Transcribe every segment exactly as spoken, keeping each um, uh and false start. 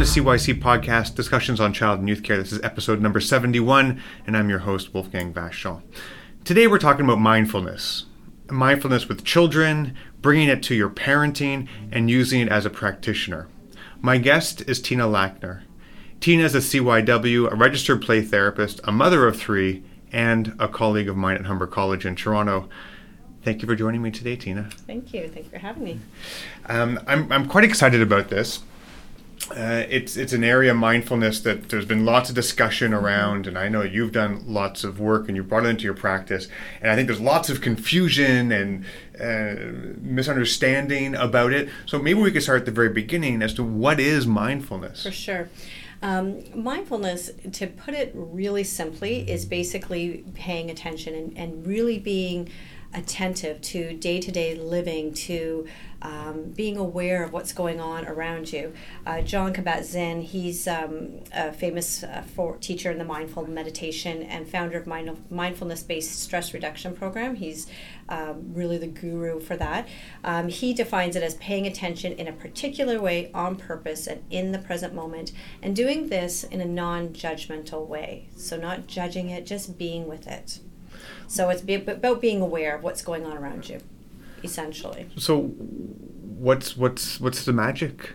C Y C podcast, Discussions on Child and Youth Care. This is episode number seventy-one, and I'm your host, Wolfgang Vachon. Today we're talking about mindfulness. Mindfulness with children, bringing it to your parenting, and using it as a practitioner. My guest is Tina Lackner. Tina is a C Y W, a registered play therapist, a mother of three, and a colleague of mine at Humber College in Toronto. Thank you for joining me today, Tina. Thank you. Thank you for having me. Um, I'm I'm quite excited about this. Uh, it's it's an area of mindfulness that there's been lots of discussion around, and I know you've done lots of work and you've brought it into your practice, and I think there's lots of confusion and uh, misunderstanding about it. So maybe we could start at the very beginning as to what is mindfulness. For sure. Um, mindfulness, to put it really simply, is basically paying attention and, and really being attentive to day-to-day living, to um, being aware of what's going on around you. Uh, Jon Kabat-Zinn, he's um, a famous uh, for teacher in the mindful meditation and founder of mind- mindfulness-based stress reduction program. He's um, really the guru for that. Um, he defines it as paying attention in a particular way, on purpose, and in the present moment, and doing this in a non-judgmental way. So not judging it, just being with it. So it's be about being aware of what's going on around you, essentially. So, what's what's what's the magic?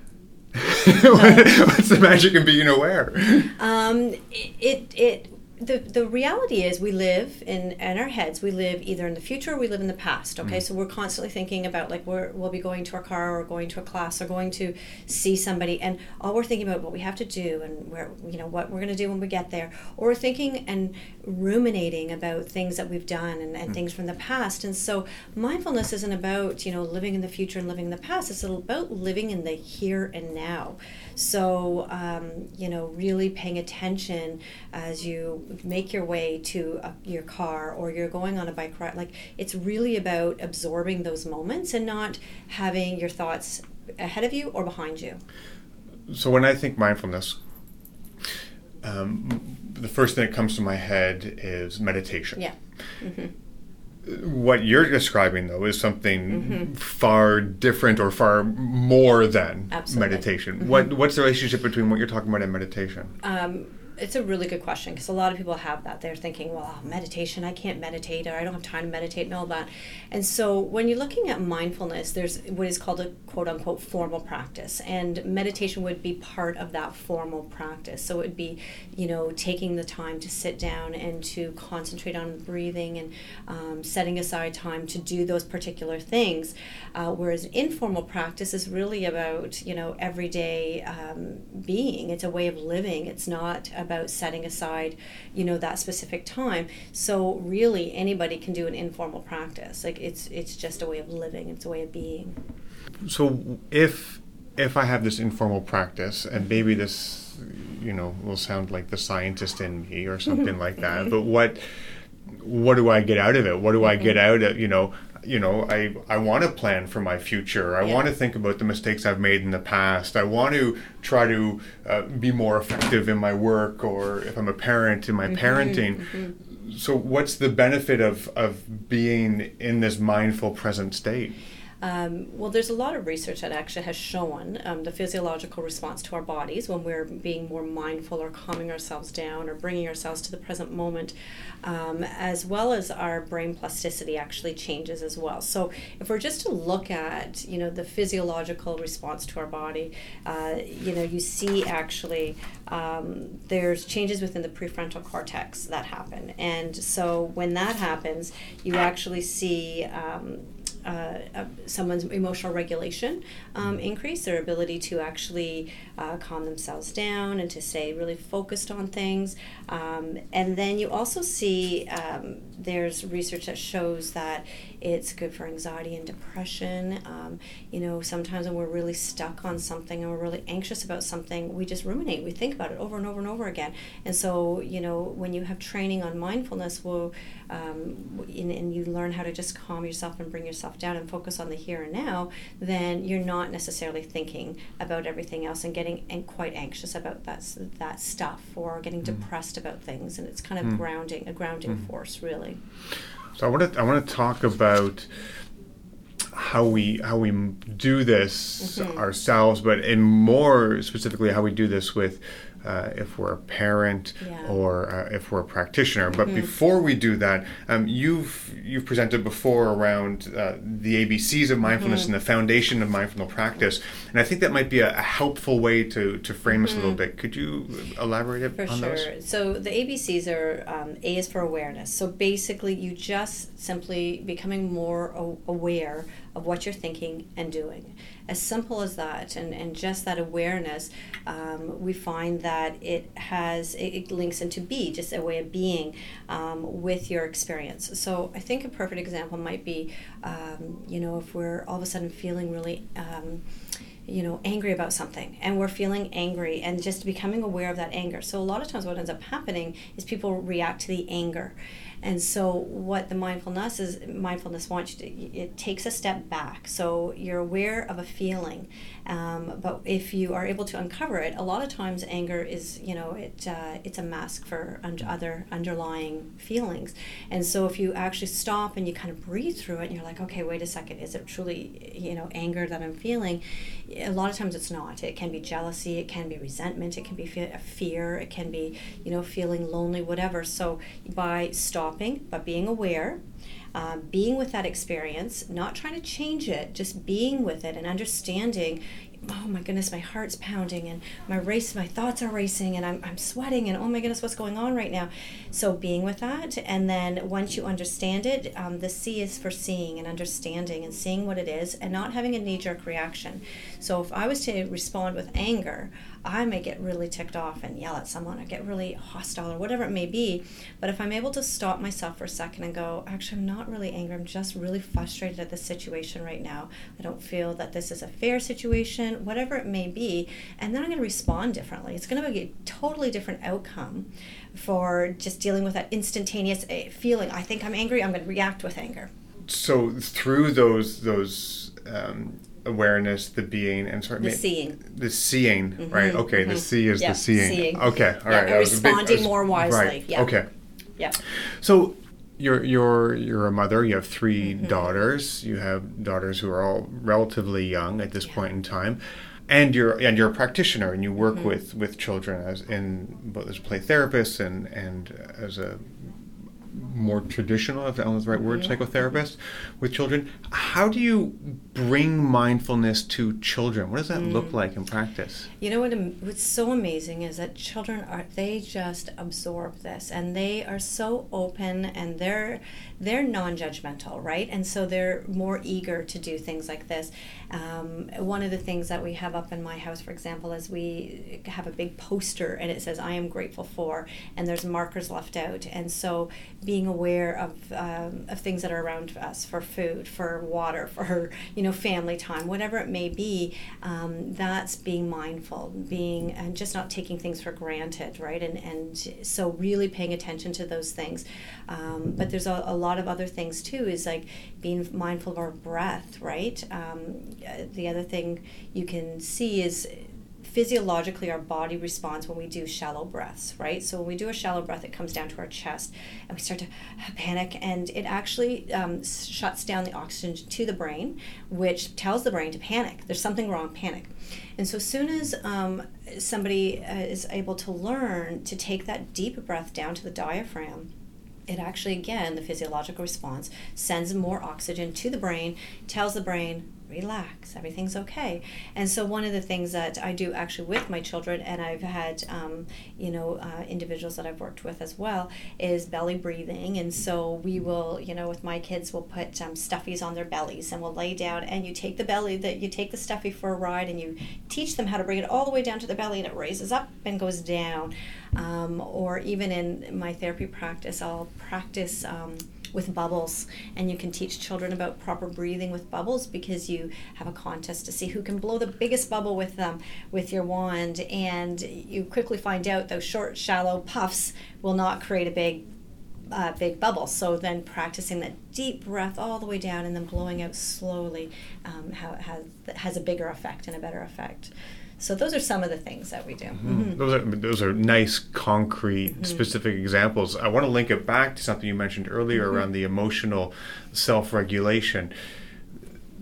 What's the magic in being aware? Um, it it. it The the reality is we live in, in our heads, we live either in the future or we live in the past, okay? Mm. So we're constantly thinking about, like, we're, we'll be going to our car or going to a class or going to see somebody, and all we're thinking about what we have to do and where, you know, what we're going to do when we get there. Or we're thinking and ruminating about things that we've done and, and mm. things from the past. And so mindfulness isn't about, you know, living in the future and living in the past. It's about living in the here and now. So, um, you know, really paying attention as you make your way to a, your car or you're going on a bike ride. Like, it's really about absorbing those moments and not having your thoughts ahead of you or behind you. So when I think mindfulness, um, the first thing that comes to my head is meditation. Yeah. Mm-hmm. What you're describing, though, is something mm-hmm. far different or far more than Absolutely. Meditation. Mm-hmm. What What's the relationship between what you're talking about and meditation? Um, It's a really good question, because a lot of people have that. They're thinking, well, meditation, I can't meditate, or I don't have time to meditate and all that. And so when you're looking at mindfulness, there's what is called a quote-unquote formal practice. And meditation would be part of that formal practice. So it would be, you know, taking the time to sit down and to concentrate on breathing and um, setting aside time to do those particular things. Uh, whereas informal practice is really about, you know, everyday um, being. It's a way of living. It's not a about setting aside, you know, that specific time. So really anybody can do an informal practice. Like, it's it's just a way of living, it's a way of being. So if if I have this informal practice, and maybe this, you know, will sound like the scientist in me or something like that, but what what do I get out of it? What do I get out of, you know, you know, I, I want to plan for my future. I yeah. want to think about the mistakes I've made in the past. I want to try to uh, be more effective in my work, or if I'm a parent, in my mm-hmm, parenting. Mm-hmm. So what's the benefit of, of being in this mindful present state? Um, well, there's a lot of research that actually has shown um, the physiological response to our bodies when we're being more mindful or calming ourselves down or bringing ourselves to the present moment, um, as well as our brain plasticity actually changes as well. So if we're just to look at, you know, the physiological response to our body, uh, you know, you see actually um, there's changes within the prefrontal cortex that happen. And so when that happens, you actually see um, Uh, uh, someone's emotional regulation um, increase, their ability to actually uh, calm themselves down and to stay really focused on things. Um, and then you also see um, there's research that shows that it's good for anxiety and depression. Um, you know, sometimes when we're really stuck on something and we're really anxious about something, we just ruminate. We think about it over and over and over again. And so, you know, when you have training on mindfulness, well, um, and, and you learn how to just calm yourself and bring yourself down and focus on the here and now, then you're not necessarily thinking about everything else and getting and quite anxious about that that stuff, or getting mm. depressed about things. And it's kind of mm. grounding, a grounding mm. force, really. So I want to I want to talk about how we how we do this Mm-hmm. ourselves, but in more specifically how we do this with uh, if we're a parent Yeah. or uh, if we're a practitioner. But Mm-hmm. before we do that, um, you've you've presented before around uh, the A B Cs of mindfulness Mm-hmm. and the foundation of mindful practice, and I think that might be a, a helpful way to to frame this a little bit. Could you elaborate it For on sure. those? So the A B Cs are, um, A is for awareness. So basically you just simply becoming more a- aware of what you're thinking and doing. As simple as that, and, and just that awareness, um, we find that it has, it, it links into B, just a way of being um, with your experience. So I think a perfect example might be, um, you know, if we're all of a sudden feeling really, um, you know, angry about something, and we're feeling angry, and just becoming aware of that anger. So a lot of times what ends up happening is people react to the anger. And so what the mindfulness is, mindfulness wants you to, it takes a step back. So you're aware of a feeling, um, but if you are able to uncover it, a lot of times anger is, you know, it uh, it's a mask for un- other underlying feelings. And so if you actually stop and you kind of breathe through it, and you're like, okay, wait a second, is it truly, you know, anger that I'm feeling? A lot of times it's not. It can be jealousy, it can be resentment, it can be fe- fear, it can be, you know, feeling lonely, whatever. So by stopping, but being aware, um, being with that experience, not trying to change it, just being with it and understanding, oh my goodness, my heart's pounding and my race, my thoughts are racing and I'm, I'm sweating and oh my goodness, what's going on right now? So being with that, and then once you understand it, um, the C is for seeing and understanding and seeing what it is and not having a knee-jerk reaction. So if I was to respond with anger, I may get really ticked off and yell at someone or get really hostile or whatever it may be. But if I'm able to stop myself for a second and go, actually, I'm not really angry. I'm just really frustrated at this situation right now. I don't feel that this is a fair situation, whatever it may be. And then I'm going to respond differently. It's going to be a totally different outcome for just dealing with that instantaneous uh, feeling. I think I'm angry. I'm going to react with anger. So through those those um, awareness, the being, and sorry, The ma- seeing. the seeing, Mhm, right? Okay, mhm. the C is Yeah, the seeing. seeing. Okay, all Yeah, right. and that was a big- responding was- more wisely, Right. yeah. Okay. Yeah. So you're you're you're a mother. You have three Mhm. daughters. You have daughters who are all relatively young at this Yeah. point in time, and you're and you're a practitioner, and you work Mhm. with, with children as in both as a play therapist and and as a more traditional, if that was the right word, Yeah. psychotherapist with children. How do you bring mindfulness to children? What does that look Mm. like in practice? You know what? am- What's so amazing is that children are, they just absorb this, and they are so open, and they're they're non-judgmental, right? And so they're more eager to do things like this. Um, one of the things that we have up in my house, for example, is we have a big poster, and it says "I am grateful for," and there's markers left out, and so being aware of um, of things that are around us, for food, for water, for, you know, family time, whatever it may be, um, that's being mindful, being, and just not taking things for granted, right? And and so really paying attention to those things. Um, but there's a, a lot of other things too, is like being mindful of our breath, right? Um, the other thing you can see is physiologically our body responds when we do shallow breaths, right? So when we do a shallow breath, it comes down to our chest and we start to panic, and it actually um, shuts down the oxygen to the brain, which tells the brain to panic. There's something wrong, panic. And so as soon as um, somebody uh, is able to learn to take that deep breath down to the diaphragm, it actually, again, the physiological response sends more oxygen to the brain, tells the brain, relax, everything's okay. And so one of the things that I do actually with my children, and I've had um, you know uh, individuals that I've worked with as well, is belly breathing. And so we will, you know, with my kids, we'll put um, stuffies on their bellies, and we'll lay down, and you take the belly, that you take the stuffy for a ride, and you teach them how to bring it all the way down to the belly, and it raises up and goes down. Um, or even in my therapy practice, I'll practice um, with bubbles, and you can teach children about proper breathing with bubbles, because you have a contest to see who can blow the biggest bubble with them with your wand, and you quickly find out those short, shallow puffs will not create a big uh, big bubble. So then practicing that deep breath all the way down and then blowing out slowly um, how, has, has a bigger effect and a better effect. So those are some of the things that we do. Mm-hmm. Mm-hmm. Those are those are nice, concrete, Mm-hmm. specific examples. I want to link it back to something you mentioned earlier Mm-hmm. around the emotional self-regulation.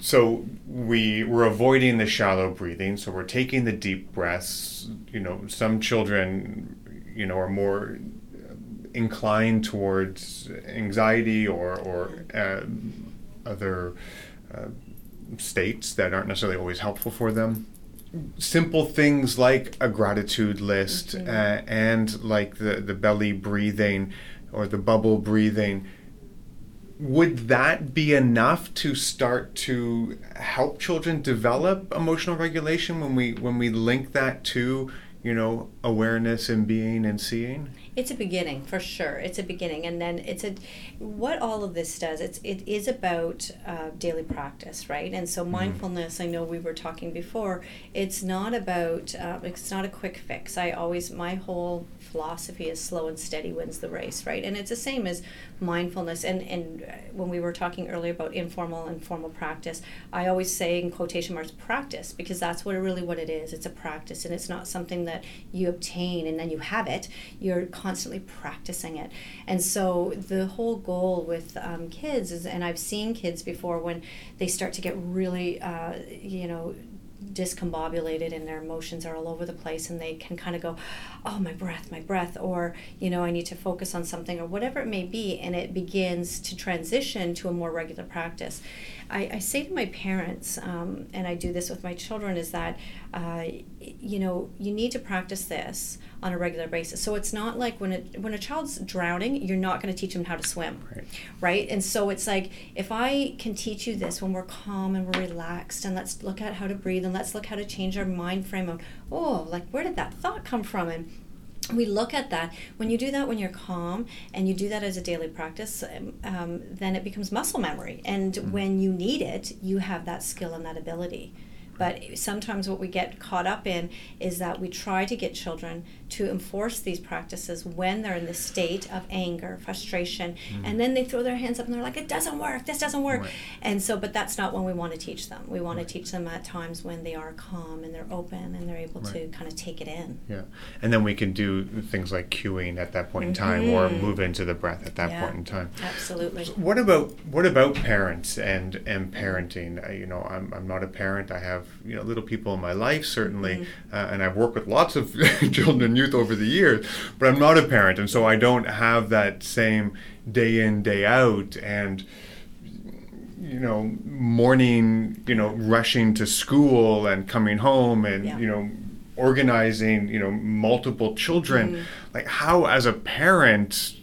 so we we're avoiding the shallow breathing. So we're taking the deep breaths. You know, some children, you know, are more inclined towards anxiety or or uh, other uh, states that aren't necessarily always helpful for them. Simple things like a gratitude list, mm-hmm. uh, and like the, the belly breathing or the bubble breathing. Would that be enough to start to help children develop emotional regulation when we when we link that to, you know, awareness and being and seeing? It's a beginning, for sure. It's a beginning, and then it's a what all of this does. It's it is about uh, daily practice, right? And so mindfulness. Mm-hmm. I know we were talking before. It's not about. Uh, it's not a quick fix. I always my whole philosophy is slow and steady wins the race, right? And it's the same as mindfulness. And and when we were talking earlier about informal and formal practice, I always say in quotation marks practice, because that's what really what it is. It's a practice, and it's not something that you obtain and then you have it. You're constantly practicing it. And so the whole goal with um, kids is, and I've seen kids before when they start to get really, uh, you know, discombobulated and their emotions are all over the place, and they can kind of go, oh, my breath, my breath, or, you know, I need to focus on something, or whatever it may be, and it begins to transition to a more regular practice. I, I say to my parents, um, and I do this with my children, is that, uh, you know, you need to practice this on a regular basis. So it's not like when it, when a child's drowning, you're not going to teach them how to swim, right. right? And so it's like, if I can teach you this when we're calm and we're relaxed, and let's look at how to breathe, and let's look how to change our mind frame of, oh, like, where did that thought come from? And we look at that. When you do that when you're calm, and you do that as a daily practice, um, then it becomes muscle memory. And mm-hmm. when you need it, you have that skill and that ability. But sometimes what we get caught up in is that we try to get children to enforce these practices when they're in the state of anger, frustration, mm. and then they throw their hands up and they're like, it doesn't work, this doesn't work. Right. And so, but that's not when we want to teach them. We want right. to teach them at times when they are calm and they're open and they're able right. to kind of take it in. Yeah. And then we can do things like cueing at that point mm-hmm. in time, or move into the breath at that yeah, point in time. Absolutely. So what about what about parents and, and parenting? Uh, you know, I'm I'm not a parent. I have, you know, little people in my life, certainly, mm-hmm. uh, and I've worked with lots of children and youth over the years, but I'm not a parent, and so I don't have that same day in, day out, and, you know, morning, you know, rushing to school and coming home and, yeah. you know, organizing, you know, multiple children. Mm-hmm. Like, how, as a parent,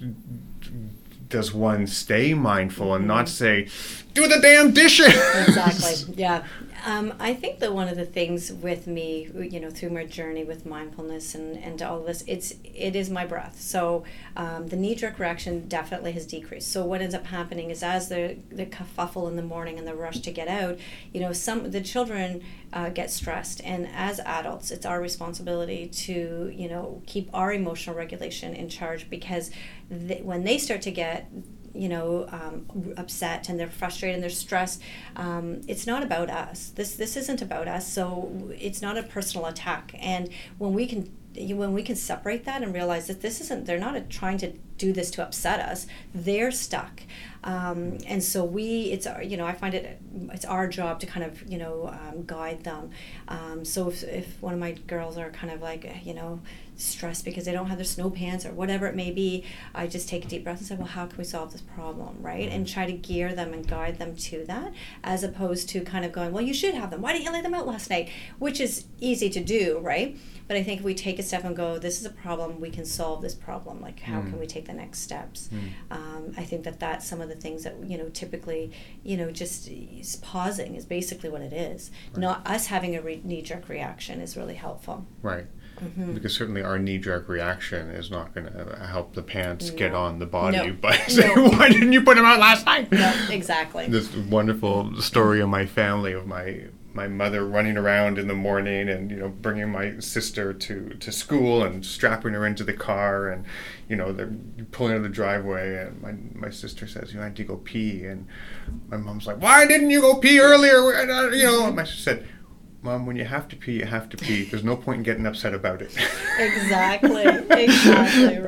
does one stay mindful mm-hmm. and not say, do the damn dishes? Exactly, yeah. Um, I think that one of the things with me, you know, through my journey with mindfulness and, and all of this, it's it is my breath. So um, the knee-jerk reaction definitely has decreased. So what ends up happening is, as the the kerfuffle in the morning and the rush to get out, you know, some the children uh, get stressed, and as adults, it's our responsibility to, you know, keep our emotional regulation in charge, because th- when they start to get you know, um, upset and they're frustrated and they're stressed, um, it's not about us. This this isn't about us. So it's not a personal attack. And when we can when we can separate that and realize that this isn't, they're not trying to do this to upset us. They're stuck. Um, and so we, it's, you know, I find it, it's our job to kind of, you know, um, guide them. Um, so if, if one of my girls are kind of like, you know, stressed because they don't have their snow pants or whatever it may be, I just take a deep breath and say, well, how can we solve this problem, right? And try to gear them and guide them to that, as opposed to kind of going, well, you should have them. Why didn't you lay them out last night? Which is easy to do, right? But I think if we take a step and go, this is a problem, we can solve this problem. Like, how mm. can we take the next steps? Mm. Um, I think that that's some of the things that, you know, typically, you know, just is pausing is basically what it is. Right. Not us having a re- knee-jerk reaction is really helpful. Right. Mm-hmm. Because certainly our knee-jerk reaction is not going to help the pants no. get on the body no. by saying, no. why didn't you put them out last night? No, exactly. This wonderful story of my family, of my my mother running around in the morning and, you know, bringing my sister to, to school and strapping her into the car, and, you know, they're pulling out of the driveway, and my my sister says, you know, I had to go pee, and my mom's like, why didn't you go pee earlier? And, you know, my sister said, Mom, when you have to pee, you have to pee. There's no point in getting upset about it. Exactly. Exactly right.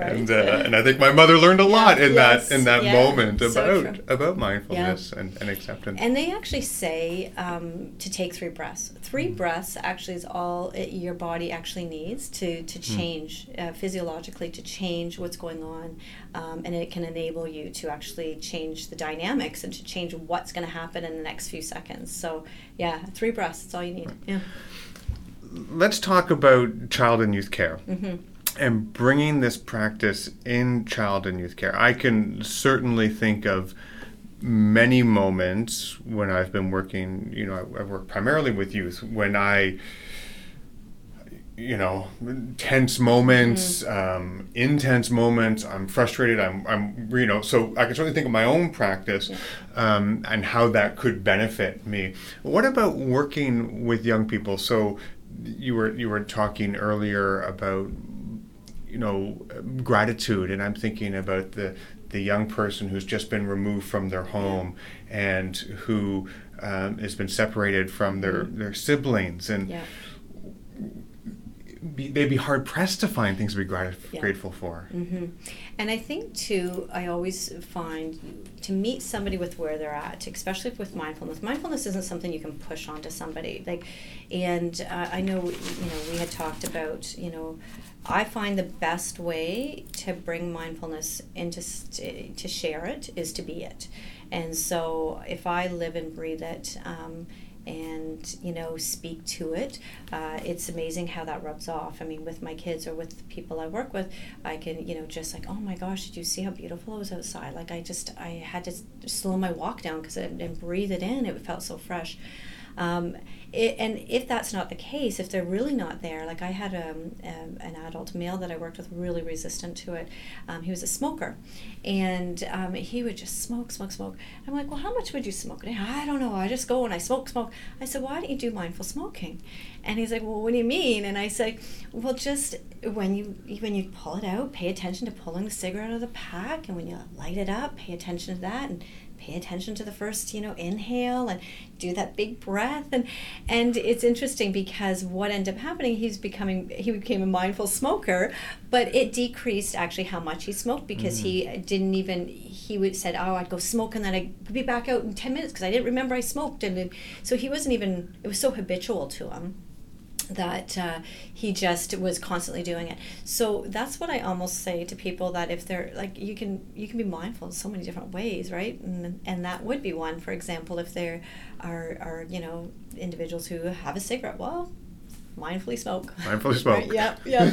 And uh, and I think my mother learned a lot yeah, in yes, that in that yeah, moment so about true. about mindfulness Yeah. and, and acceptance. And they actually say um, to take three breaths. Three mm. breaths actually is all it, your body actually needs to, to change, mm. uh, physiologically to change what's going on. Um, and it can enable you to actually change the dynamics and to change what's going to happen in the next few seconds. So, yeah, three breaths, that's all you need. Yeah. Let's talk about child and youth care. Mm-hmm. And bringing this practice in child and youth care. I can certainly think of many moments when I've been working, you know, I, I work primarily with youth, when I, you know, tense moments, mm-hmm. um, intense moments, I'm frustrated, I'm, I'm, you know, so I can certainly think of my own practice yeah. um, and how that could benefit me. What about working with young people? So you were you were talking earlier about, you know, gratitude, and I'm thinking about the the young person who's just been removed from their home yeah. and who um, has been separated from their, their siblings, and yeah. be, they'd be hard pressed to find things to be grat- yeah. grateful for. Mm-hmm. And I think too, I always find to meet somebody with where they're at, especially with mindfulness. Mindfulness isn't something you can push onto somebody. Like, and uh, I know, you know, we had talked about, you know, I find the best way to bring mindfulness into st- to share it is to be it. And so if I live and breathe it um, and, you know, speak to it, uh, it's amazing how that rubs off. I mean, with my kids or with the people I work with, I can, you know, just like, oh my gosh, did you see how beautiful it was outside? Like I just, I had to slow my walk down because I didn't breathe it in. It felt so fresh. Um, it, and if that's not the case, if they're really not there, like I had um, um, an adult male that I worked with really resistant to it. Um, he was a smoker, and um, he would just smoke, smoke, smoke. I'm like, well, how much would you smoke? And I don't know. I just go and I smoke, smoke. I said, why don't you do mindful smoking? And he's like, well, what do you mean? And I said, well, just when you when you pull it out, pay attention to pulling the cigarette out of the pack, and when you light it up, pay attention to that, and pay attention to the first, you know, inhale, and do that big breath. And and it's interesting because what ended up happening, he's becoming he became a mindful smoker, but it decreased actually how much he smoked because mm-hmm. he didn't even he would said, oh, I'd go smoke and then I'd be back out in ten minutes because I didn't remember I smoked. And it, so he wasn't even, it was so habitual to him that uh, he just was constantly doing it. So that's what I almost say to people, that if they're like, you can you can be mindful in so many different ways, right? And and that would be one. For example, if there are are you know individuals who have a cigarette, well, mindfully smoke. Mindfully smoke. Right? Yeah, yeah.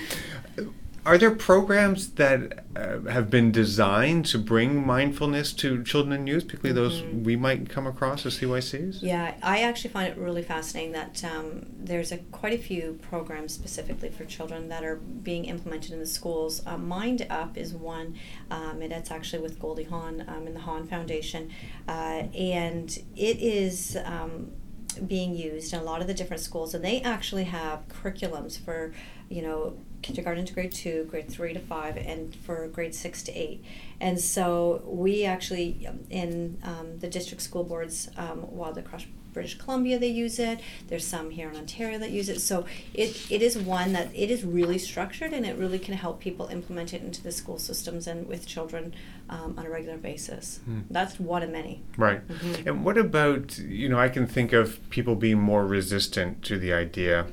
Are there programs that uh, have been designed to bring mindfulness to children and youth, particularly those mm-hmm. we might come across as C Y Cs? Yeah, I actually find it really fascinating that um, there's a, quite a few programs specifically for children that are being implemented in the schools. Uh, Mind Up is one, um, and it's actually with Goldie Hawn um, and the Hawn Foundation, uh, and it is um, being used in a lot of the different schools, and they actually have curriculums for, you know, kindergarten to grade two, grade three to five, and for grade six to eight. And so we actually, in um, the district school boards, um, while across British Columbia they use it, there's some here in Ontario that use it. So it, it is one that it is really structured, and it really can help people implement it into the school systems and with children um, on a regular basis. Hmm. That's one of many. Right. Mm-hmm. And what about, you know, I can think of people being more resistant to the idea.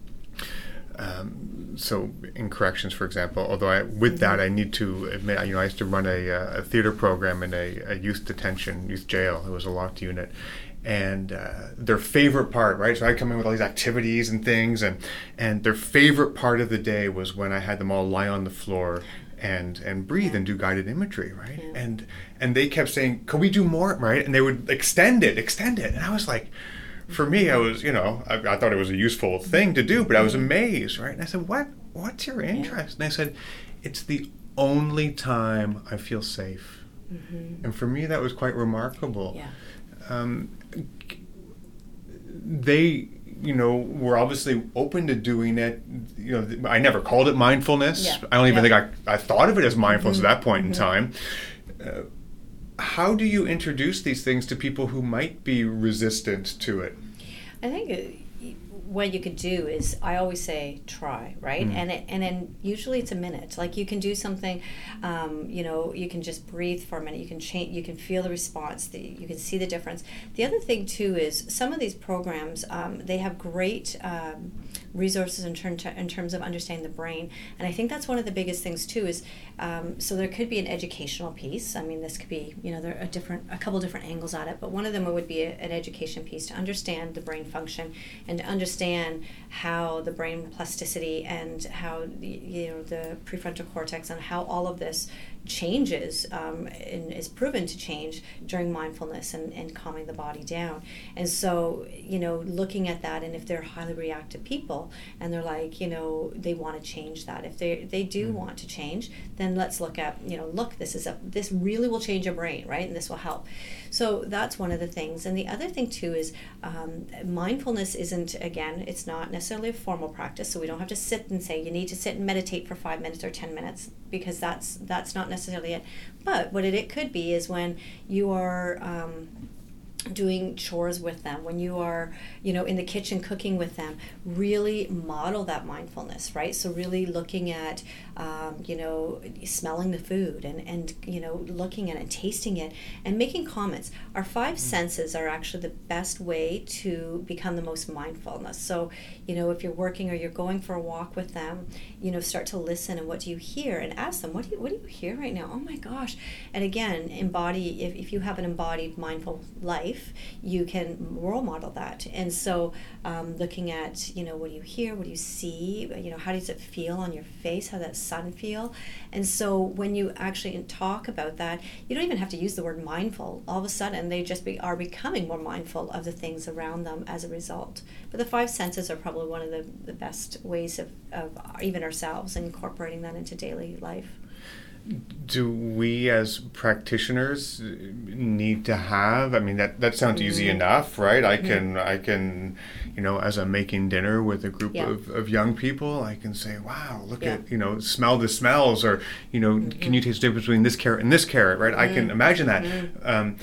Um, so in corrections, for example, although I, with mm-hmm. that I need to admit, you know, I used to run a, a theater program in a, a youth detention, youth jail. It was a locked unit. And uh, their favorite part, right? So I'd come in with all these activities and things, and, and their favorite part of the day was when I had them all lie on the floor and and breathe yeah. and do guided imagery, right? Yeah. And and they kept saying, "Can we do more?" Right? And they would extend it, extend it, and I was like, for me, I was, you know, I, I thought it was a useful thing to do, but I was amazed, right? And I said, "What? What's your interest?" And I said, "It's the only time I feel safe." Mm-hmm. And for me, that was quite remarkable. Yeah. Um, they, you know, were obviously open to doing it. You know, I never called it mindfulness. Yeah. I don't even yeah. think I, I thought of it as mindfulness mm-hmm. at that point mm-hmm. in time. Uh, how do you introduce these things to people who might be resistant to it? I think it, what you could do is, I always say try, right? Mm. And it, and then usually it's a minute. Like you can do something, um, you know, you can just breathe for a minute. You can change. You can feel the response. The, you can see the difference. The other thing too is some of these programs, um, they have great um, resources in, term to, in terms of understanding the brain. And I think that's one of the biggest things too is, um, so there could be an educational piece. I mean, this could be, you know, there are a different, a couple different angles at it, but one of them would be a, an education piece to understand the brain function and to understand how the brain plasticity and how the, you know, the prefrontal cortex and how all of this changes um, and is proven to change during mindfulness and, and calming the body down. And so, you know, looking at that, and if they're highly reactive people and they're like, you know, they want to change that. If they they do mm-hmm. want to change, then let's look at, you know, look, this is a this really will change your brain, right? And this will help. So that's one of the things. And the other thing too is um, mindfulness isn't, again, it's not necessarily a formal practice. So we don't have to sit and say you need to sit and meditate for five minutes or ten minutes, because that's that's not necessarily it. But what it, it could be is when you are um, doing chores with them, when you are, you know, in the kitchen cooking with them, really model that mindfulness, right? So really looking at, um, you know, smelling the food and, and, you know, looking at it and tasting it and making comments. Our five mm. senses are actually the best way to become the most mindfulness. So, you know, if you're working or you're going for a walk with them, you know, start to listen and what do you hear, and ask them, what do you, what do you hear right now? Oh my gosh. And again, embody, if, if you have an embodied mindful life, you can role model that. And so um, looking at, you know, what do you hear, what do you see, you know, how does it feel on your face, how does that sun feel? And so when you actually talk about that, you don't even have to use the word mindful. All of a sudden they just be, are becoming more mindful of the things around them as a result. But the five senses are probably one of the, the best ways of, of even ourselves incorporating that into daily life. Do we as practitioners need to have, I mean, that, that sounds mm-hmm. easy enough, right? I mm-hmm. can, I can, you know, as I'm making dinner with a group yeah. of, of young people, I can say, wow, look yeah. at, you know, smell the smells, or, you know, mm-hmm. can you taste the difference between this carrot and this carrot, right? Mm-hmm. I can imagine that. Mm-hmm. Um,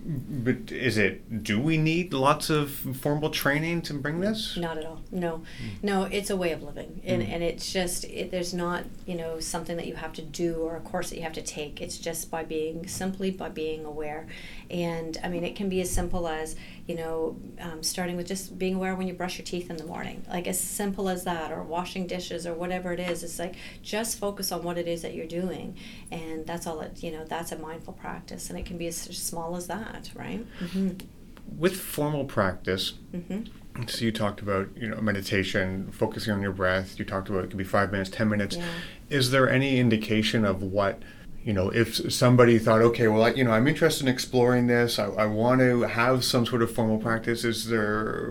But is it, do we need lots of formal training to bring this? Not at all. No. Mm. No, it's a way of living. And, mm. and it's just, it, there's not, you know, something that you have to do or a course that you have to take. It's just by being, simply by being aware. And, I mean, it can be as simple as, you know, um, starting with just being aware when you brush your teeth in the morning. Like, as simple as that, or washing dishes, or whatever it is. It's like, just focus on what it is that you're doing. And that's all it, you know, that's a mindful practice. And it can be as small as that, right? Mm-hmm. With formal practice, mm-hmm. so you talked about, you know, meditation, focusing on your breath. You talked about it could be five minutes, ten minutes. Yeah. Is there any indication of what, you know, if somebody thought, okay, well, I, you know, I'm interested in exploring this, I, I want to have some sort of formal practice, is there,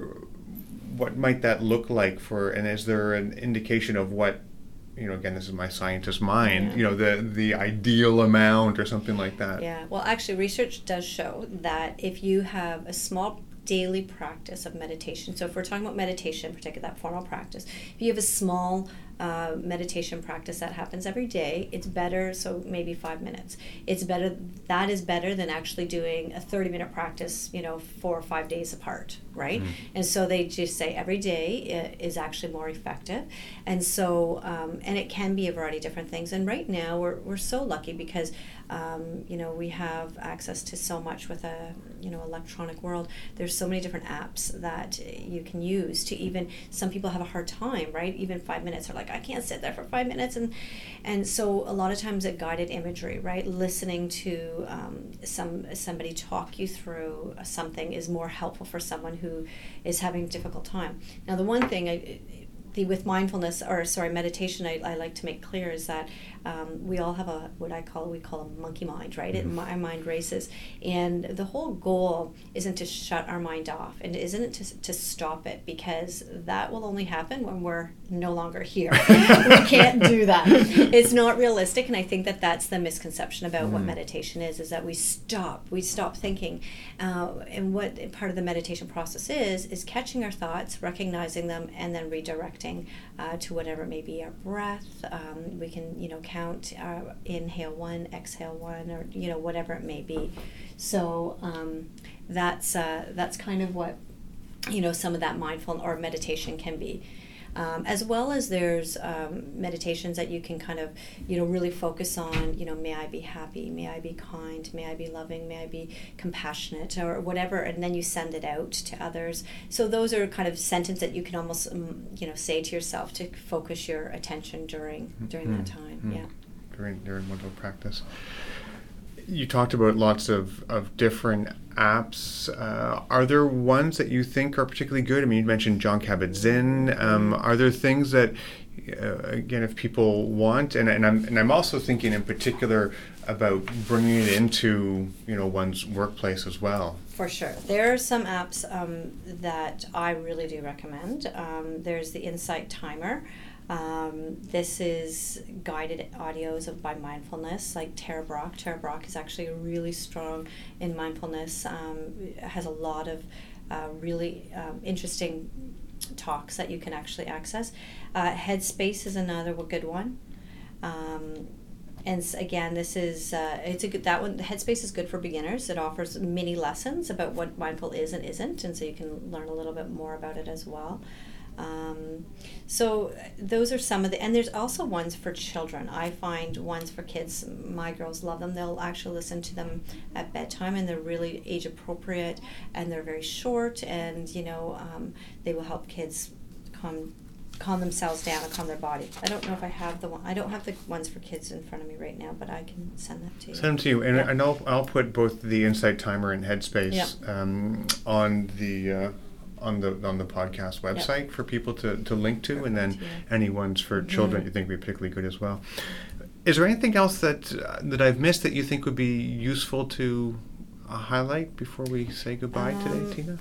what might that look like for, and is there an indication of what, you know, again, this is my scientist mind, yeah. you know, the the ideal amount or something like that? Yeah, well, actually, research does show that if you have a small daily practice of meditation, so if we're talking about meditation, particularly that formal practice, if you have a small uh, meditation practice that happens every day, it's better, so maybe five minutes. It's better, that is better than actually doing a thirty minute practice, you know, four or five days apart, right? Mm. And so they just say every day is actually more effective. And so, um, and it can be a variety of different things. And right now we're we're so lucky because, um, you know, we have access to so much with a, you know, electronic world. There's so many different apps that you can use to even, some people have a hard time, right? Even five minutes are like, I can't sit there for five minutes. And and so a lot of times a guided imagery, right? Listening to um, some somebody talk you through something is more helpful for someone who is having a difficult time. Now, the one thing I, the, with mindfulness, or sorry, meditation, I, I like to make clear is that um, we all have a, what I call, we call a monkey mind, right? Mm-hmm. It, my mind races. And the whole goal isn't to shut our mind off, and isn't to, to stop it, because that will only happen when we're no longer here. We can't do that. It's not realistic, and I think that that's the misconception about mm-hmm. what meditation is, is that we stop, we stop thinking. Uh, and what part of the meditation process is, is catching our thoughts, recognizing them, and then redirecting uh, to whatever may be our breath. Um, we can, you know, count uh, inhale one, exhale one, or, you know, whatever it may be. So um, that's uh, that's kind of what you know, some of that mindful or meditation can be. Um, as well as there's um, meditations that you can kind of, you know, really focus on, you know, may I be happy, may I be kind, may I be loving, may I be compassionate, or whatever, and then you send it out to others. So those are kind of sentences that you can almost, um, you know, say to yourself to focus your attention during during mm-hmm. that time. Mm-hmm. Yeah. During during mindful practice. You talked about lots of, of different apps. Uh, are there ones that you think are particularly good? I mean, you mentioned Jon Kabat-Zinn. Um, are there things that, uh, again, if people want, and, and I'm and I'm also thinking in particular about bringing it into, you know, one's workplace as well. For sure. There are some apps um, that I really do recommend. Um, there's the Insight Timer. Um, this is guided audios of by mindfulness, like Tara Brach. Tara Brach is actually really strong in mindfulness. Um, has a lot of uh, really um, interesting talks that you can actually access. Uh, Headspace is another good one. Um, and again, this is uh, it's a good that one. Headspace is good for beginners. It offers mini lessons about what mindful is and isn't, and so you can learn a little bit more about it as well. Um, so those are some of the, and there's also ones for children. I find ones for kids, my girls love them. They'll actually listen to them at bedtime, and they're really age appropriate, and they're very short, and you know, um, they will help kids calm calm themselves down and calm their body. I don't know if I have the one, I don't have the ones for kids in front of me right now, but I can send that to you. Send them to you, and, yeah. and I'll, I'll put both the Insight Timer and Headspace yeah. um, on the uh, on the on the podcast website yep. for people to, to link to, Perfect, and then yeah. any ones for mm-hmm. children you think would be particularly good as well. Is there anything else that uh, that I've missed that you think would be useful to uh, highlight before we say goodbye um, today, Tina?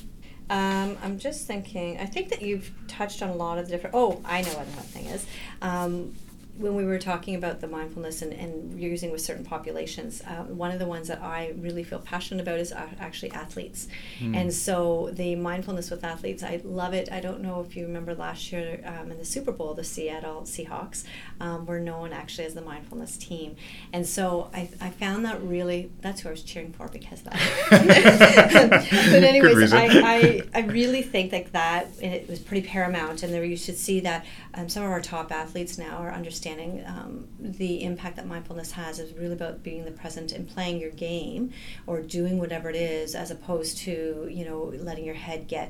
Um, I'm just thinking, I think that you've touched on a lot of the different, oh, I know what another thing is. Um, when we were talking about the mindfulness and, and using with certain populations, um, one of the ones that I really feel passionate about is uh, actually athletes. Mm. And so the mindfulness with athletes, I love it. I don't know if you remember last year um, in the Super Bowl, the Seattle Seahawks um, were known actually as the mindfulness team. And so I, I found that really, that's who I was cheering for because of that. But anyways, I, I, I really think that that it was pretty paramount, and there you should see that um, some of our top athletes now are understanding Um, the impact that mindfulness has is really about being the present and playing your game or doing whatever it is, as opposed to, you know, letting your head get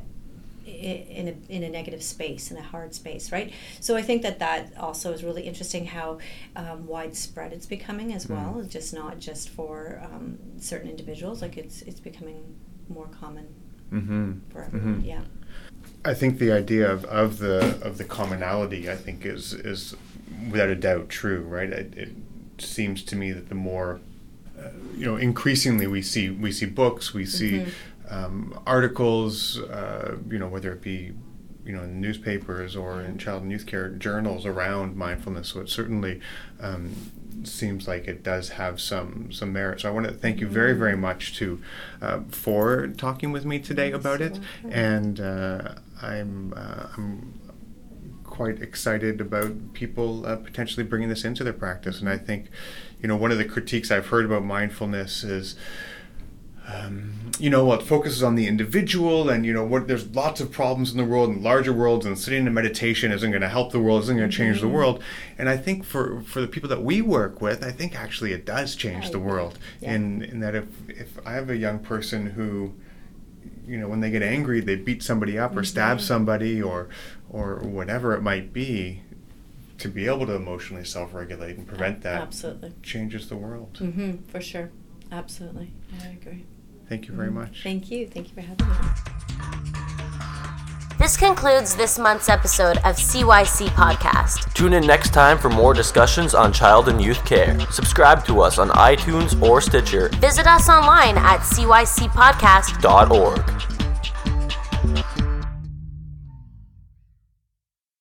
in a in a negative space, in a hard space, right? So I think that that also is really interesting how um, widespread it's becoming as mm. well, just not just for um, certain individuals. Like it's it's becoming more common mm-hmm. for everyone. Mm-hmm. Yeah. I think the idea of, of the of the commonality, I think, is is without a doubt true, right? It, it seems to me that the more, uh, you know, increasingly we see we see books, we see mm-hmm. um, articles, uh, you know, whether it be, you know, in newspapers or in child and youth care journals around mindfulness. So it certainly um, seems like it does have some some merit. So I want to thank you very, very much to uh, for talking with me today yes, about it, and uh, I'm uh, I'm. quite excited about people uh, potentially bringing this into their practice. And I think, you know, one of the critiques I've heard about mindfulness is, um, you know, well, it focuses on the individual, and, you know, what there's lots of problems in the world and larger worlds, and sitting in meditation isn't going to help the world, isn't going to change mm-hmm. the world. And I think for, for the people that we work with, I think actually it does change the world. Yeah. In, in that if, if I have a young person who, you know, when they get angry, they beat somebody up or mm-hmm. stab somebody or or whatever it might be, to be able to emotionally self-regulate and prevent that Absolutely. changes the world. Mm-hmm, for sure. Absolutely. I agree. Thank you very mm-hmm. much. Thank you. Thank you for having me. This concludes this month's episode of C Y C Podcast. Tune in next time for more discussions on child and youth care. Subscribe to us on iTunes or Stitcher. Visit us online at c y c podcast dot org.